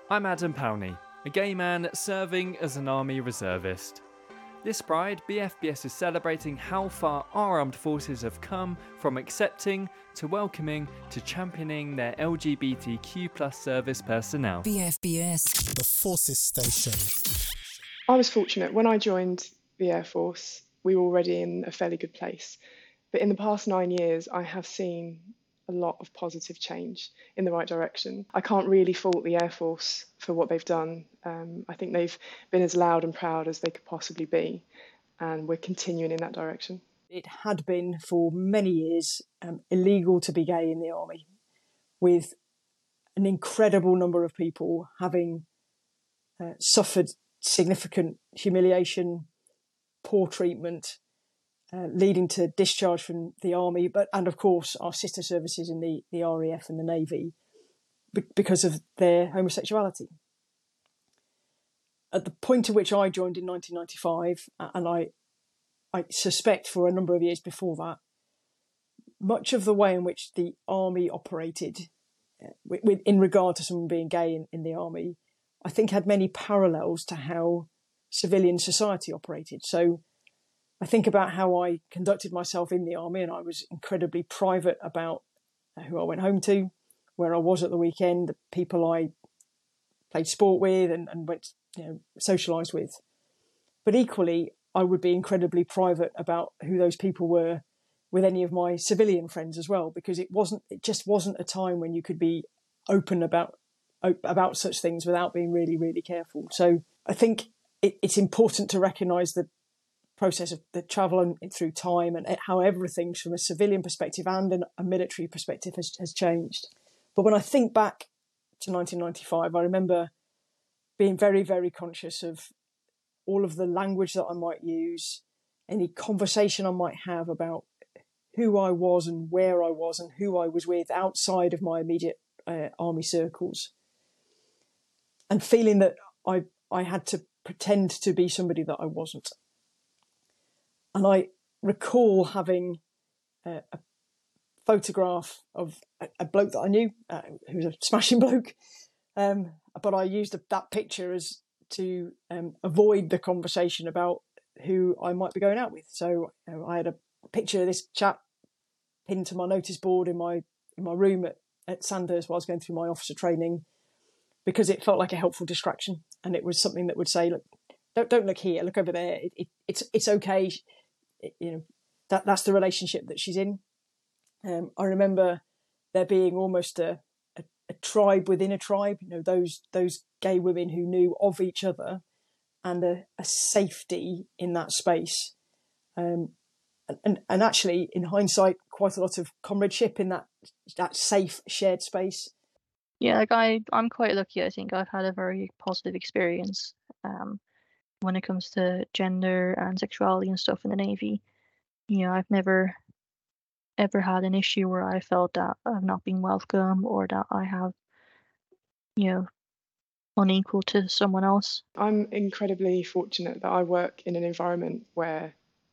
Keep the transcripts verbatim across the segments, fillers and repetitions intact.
I'm Adam Powney, a gay man serving as an army reservist. This Pride, B F B S is celebrating how far our armed forces have come from accepting to welcoming to championing their L G B T Q plus service personnel. B F B S, the Forces Station. I was fortunate. When I joined the Air Force, we were already in a fairly good place. But in the past nine years, I have seen a lot of positive change in the right direction. I can't really fault the Air Force for what they've done. Um, I think they've been as loud and proud as they could possibly be, and we're continuing in that direction. It had been for many years um, illegal to be gay in the army, with an incredible number of people having uh, suffered significant humiliation, poor treatment, Uh, leading to discharge from the army, but and of course our sister services in the, the R A F and the Navy be- because of their homosexuality. At the point at which I joined in nineteen ninety-five, and I, I suspect for a number of years before that, much of the way in which the army operated uh, with, with, in regard to someone being gay in, in the army, I think had many parallels to how civilian society operated. So I think about how I conducted myself in the army, and I was incredibly private about who I went home to, where I was at the weekend, the people I played sport with and, and went, you know, socialised with. But equally, I would be incredibly private about who those people were with any of my civilian friends as well, because it wasn't, it just wasn't a time when you could be open about about such things without being really, really careful. So I think it, it's important to recognise the process of the travel through time and how everything from a civilian perspective and an, a military perspective has, has changed. But when I think back to nineteen ninety-five, I remember being very, very conscious of all of the language that I might use, any conversation I might have about who I was and where I was and who I was with outside of my immediate uh, army circles, and feeling that I I had to pretend to be somebody that I wasn't. And I recall having a, a photograph of a, a bloke that I knew, uh, who was a smashing bloke, um, but I used a, that picture as to um, avoid the conversation about who I might be going out with. So you know, I had a picture of this chap pinned to my notice board in my in my room at, at Sandhurst while I was going through my officer training, because it felt like a helpful distraction, and it was something that would say, "Look, don't don't look here, look over there. It, it, it's it's okay." You know, that that's the relationship that she's in. Um, I remember there being almost a, a, a tribe within a tribe. You know, those those gay women who knew of each other, and a, a safety in that space. Um, and, and and actually, in hindsight, quite a lot of comradeship in that that safe shared space. Yeah, like I I'm quite lucky. I think I've had a very positive experience. Um, when it comes to gender and sexuality and stuff in the Navy. You know, I've never ever had an issue where I felt that I've not been welcome or that I have, you know, unequal to someone else. I'm incredibly fortunate that I work in an environment where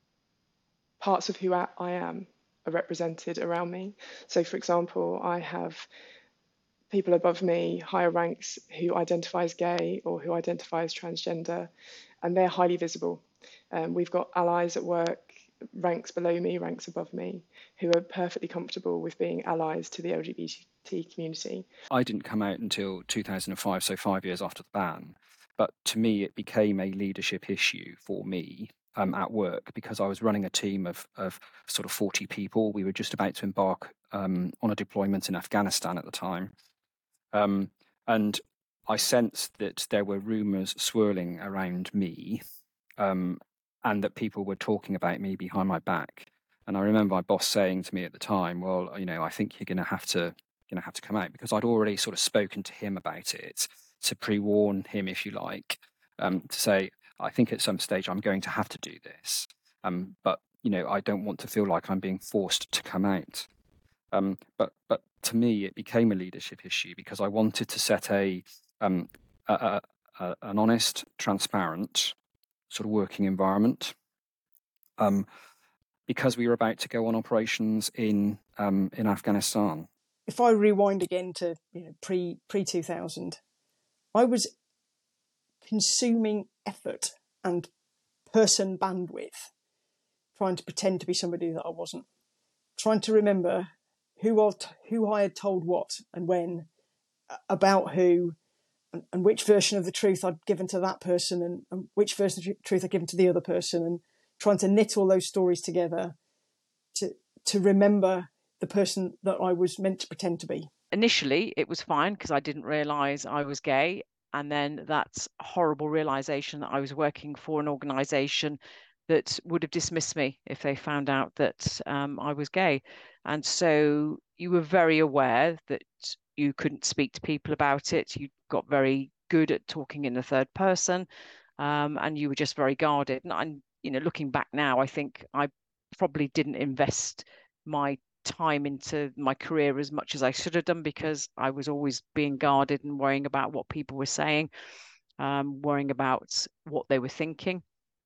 parts of who I am are represented around me. So, for example, I have people above me, higher ranks, who identify as gay or who identify as transgender, and they're highly visible. Um, we've got allies at work, ranks below me, ranks above me, who are perfectly comfortable with being allies to the L G B T community. I didn't come out until two thousand five, so five years after the ban. But to me, it became a leadership issue for me um, at work, because I was running a team of, of sort of forty people. We were just about to embark um, on a deployment in Afghanistan at the time. Um, and I sensed that there were rumours swirling around me, um, and that people were talking about me behind my back. And I remember my boss saying to me at the time, "Well, you know, I think you're going to have to, going to have to come out," because I'd already sort of spoken to him about it, to pre-warn him, if you like, um, to say, "I think at some stage I'm going to have to do this, um, but you know, I don't want to feel like I'm being forced to come out." Um, but but to me, it became a leadership issue because I wanted to set a, um, a, a, a an honest, transparent sort of working environment. Um, because we were about to go on operations in um, in Afghanistan. If I rewind again to you know pre pre two thousand, I was consuming effort and person bandwidth trying to pretend to be somebody that I wasn't, trying to remember who I, who I had told what and when, about who, and, and which version of the truth I'd given to that person, and, and which version of the truth I'd given to the other person, and trying to knit all those stories together to to remember the person that I was meant to pretend to be. Initially, it was fine because I didn't realise I was gay. And then that horrible realisation that I was working for an organisation that would have dismissed me if they found out that um, I was gay. And so you were very aware that you couldn't speak to people about it. You got very good at talking in the third person, um, and you were just very guarded. And I'm, you know, looking back now, I think I probably didn't invest my time into my career as much as I should have done, because I was always being guarded and worrying about what people were saying, um, worrying about what they were thinking.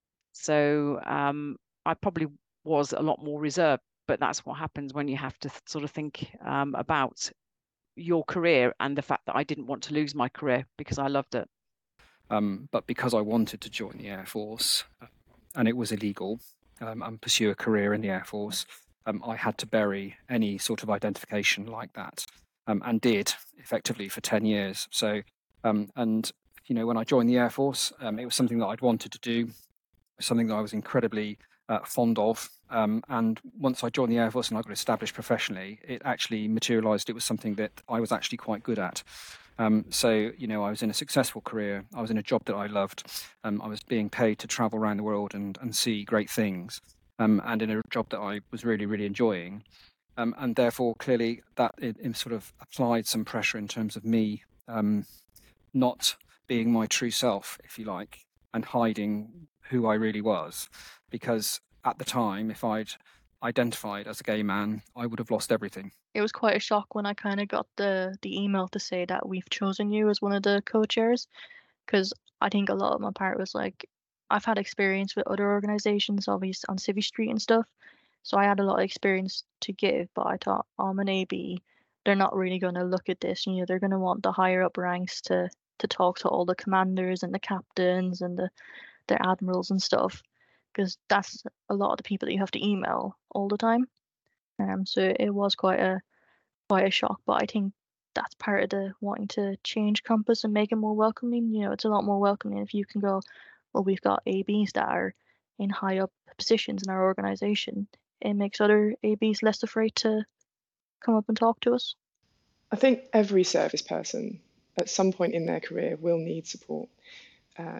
So um, I probably was a lot more reserved, but that's what happens when you have to th- sort of think um, about your career, and the fact that I didn't want to lose my career because I loved it. Um, but because I wanted to join the Air Force, and it was illegal, um, and pursue a career in the Air Force, um, I had to bury any sort of identification like that, um, and did effectively for ten years. So, um, and you know, when I joined the Air Force, um, it was something that I'd wanted to do, something that I was incredibly uh, fond of. Um, and once I joined the Air Force and I got established professionally, it actually materialised. It was something that I was actually quite good at. Um, so, you know, I was in a successful career. I was in a job that I loved. Um, I was being paid to travel around the world and, and see great things, um, and in a job that I was really, really enjoying. Um, and therefore, clearly, that it, it sort of applied some pressure in terms of me um, not being my true self, if you like, and hiding who I really was. Because at the time, if I'd identified as a gay man, I would have lost everything. It was quite a shock when I kind of got the the email to say that we've chosen you as one of the co-chairs, because I think a lot of my part was like, I've had experience with other organisations, obviously on Civvy Street and stuff, so I had a lot of experience to give, but I thought, oh, I'm an A B, they're not really going to look at this, you know, they're going to want the higher up ranks to to talk to all the commanders and the captains and the, the admirals and stuff, because that's a lot of the people that you have to email all the time. Um, so it was quite a quite a shock, but I think that's part of the wanting to change Compass and make it more welcoming. You know, it's a lot more welcoming if you can go, well, we've got A Bs that are in high up positions in our organisation. It makes other A Bs less afraid to come up and talk to us. I think every service person at some point in their career will need support, uh,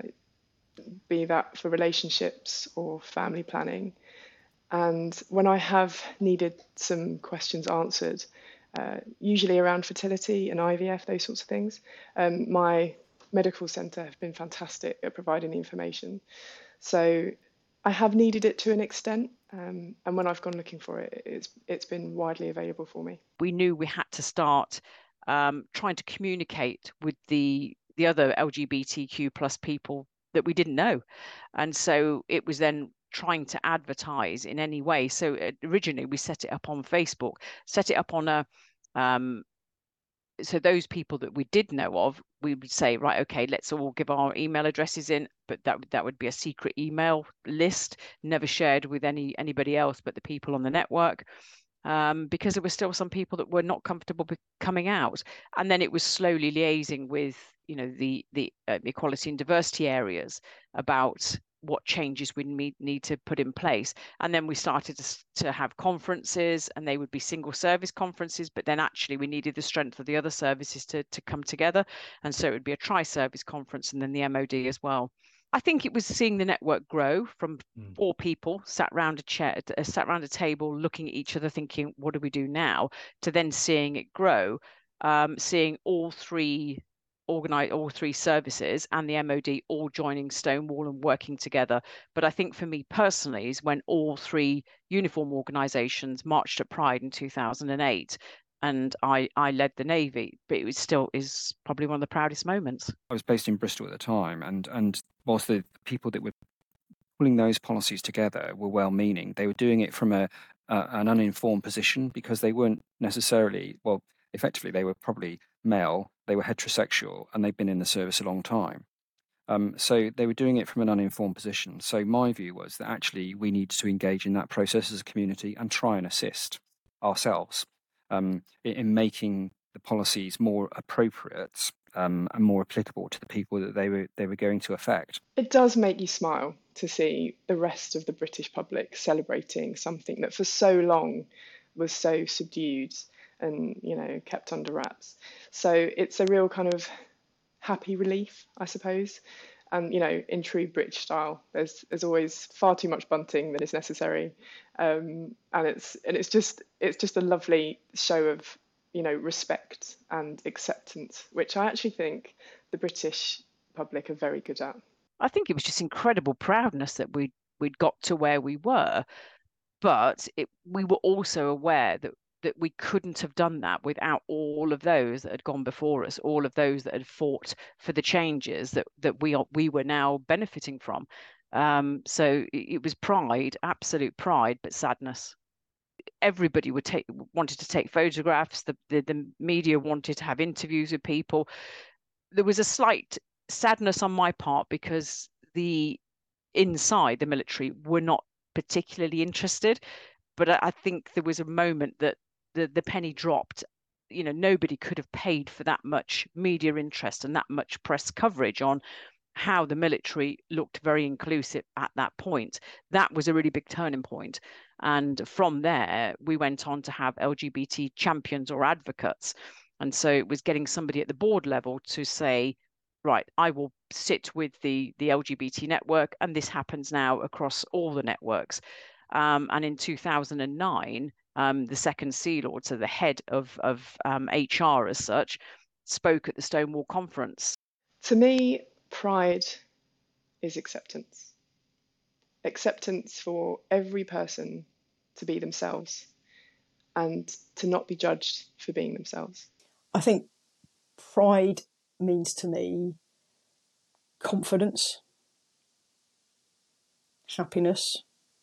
be that for relationships or family planning. And when I have needed some questions answered, uh, usually around fertility and I V F, those sorts of things, um, my medical centre have been fantastic at providing the information. So I have needed it to an extent, um, and when I've gone looking for it, it's it's been widely available for me. We knew we had to start um, trying to communicate with the the other L G B T Q plus people that we didn't know, and so it was then trying to advertise in any way. So originally we set it up on Facebook, set it up on a um, so those people that we did know of, we would say, right, okay, let's all give our email addresses in, but that that would be a secret email list, never shared with any anybody else but the people on the network, um, because there were still some people that were not comfortable with coming out. And then it was slowly liaising with, you know, the the uh, equality and diversity areas about what changes we need, need to put in place. And then we started to, to have conferences, and they would be single service conferences, but then actually we needed the strength of the other services to, to come together. And so it would be a tri-service conference, and then the M O D as well. I think it was seeing the network grow from mm. four people sat around a chair, uh, sat around a table, looking at each other, thinking, what do we do now? To then seeing it grow, um, seeing all three organize all three services and the M O D all joining Stonewall and working together. But I think for me personally is when all three uniform organizations marched at Pride in two thousand eight, and I, I led the Navy, but it was still is probably one of the proudest moments. I was based in Bristol at the time, and and whilst the people that were pulling those policies together were well-meaning, they were doing it from a, a an uninformed position, because they weren't necessarily, well, effectively they were probably male, they were heterosexual, and they'd been in the service a long time. Um, so they were doing it from an uninformed position. So my view was that actually we need to engage in that process as a community and try and assist ourselves um, in, in making the policies more appropriate um, and more applicable to the people that they were they were going to affect. It does make you smile to see the rest of the British public celebrating something that for so long was so subdued and, you know, kept under wraps. So it's a real kind of happy relief, I suppose. And, you know, in true British style, there's there's always far too much bunting than is necessary, um, and it's and it's just it's just a lovely show of, you know, respect and acceptance, which I actually think the British public are very good at. I think it was just incredible proudness that we we'd got to where we were, but it, we were also aware that that we couldn't have done that without all of those that had gone before us, all of those that had fought for the changes that that we are, we were now benefiting from. Um, so it, it was pride, absolute pride, but sadness. Everybody would take wanted to take photographs. The, the the media wanted to have interviews with people. There was a slight sadness on my part because the inside the military were not particularly interested. But I, I think there was a moment that the the penny dropped. You know, nobody could have paid for that much media interest and that much press coverage on how the military looked very inclusive at that point. That was a really big turning point. And from there, we went on to have L G B T champions or advocates. And so it was getting somebody at the board level to say, right, I will sit with the, the L G B T network, and this happens now across all the networks. Um, and in two thousand nine, um, the second Sea Lord, so the head of, of um, H R as such, spoke at the Stonewall Conference. To me, pride is acceptance. Acceptance for every person to be themselves and to not be judged for being themselves. I think pride means to me confidence, happiness,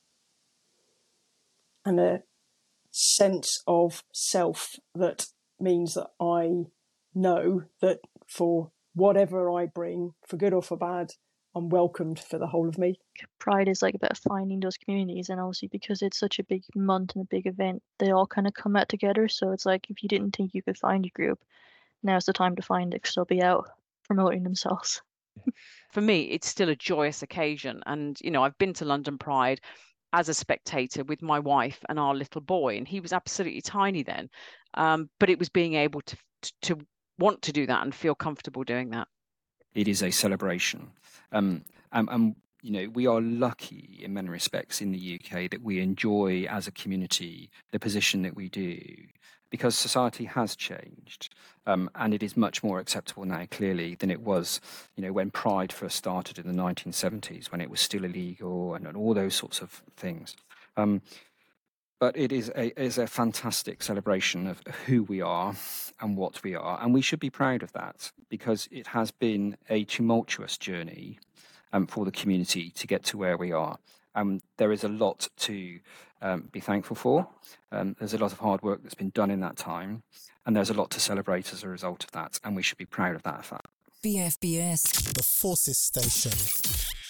and a sense of self that means that I know that for whatever I bring, for good or for bad, I'm welcomed for the whole of me. Pride is like about finding those communities, and obviously because it's such a big month and a big event, they all kind of come out together. So it's like if you didn't think you could find your group, now's the time to find it because they'll be out promoting themselves. For me, it's still a joyous occasion. And, you know, I've been to London Pride as a spectator with my wife and our little boy, and he was absolutely tiny then. Um, but it was being able to to want to do that and feel comfortable doing that. It is a celebration. Um, and, and, you know, we are lucky in many respects in the U K that we enjoy as a community the position that we do, because society has changed. Um, and it is much more acceptable now, clearly, than it was, you know, when Pride first started in the nineteen seventies, when it was still illegal and, and all those sorts of things. Um, But it is a is a fantastic celebration of who we are and what we are, and we should be proud of that because it has been a tumultuous journey um, for the community to get to where we are. Um, there is a lot to um, be thankful for. Um, there's a lot of hard work that's been done in that time, and there's a lot to celebrate as a result of that, and we should be proud of that fact. B F B S, the Forces Station.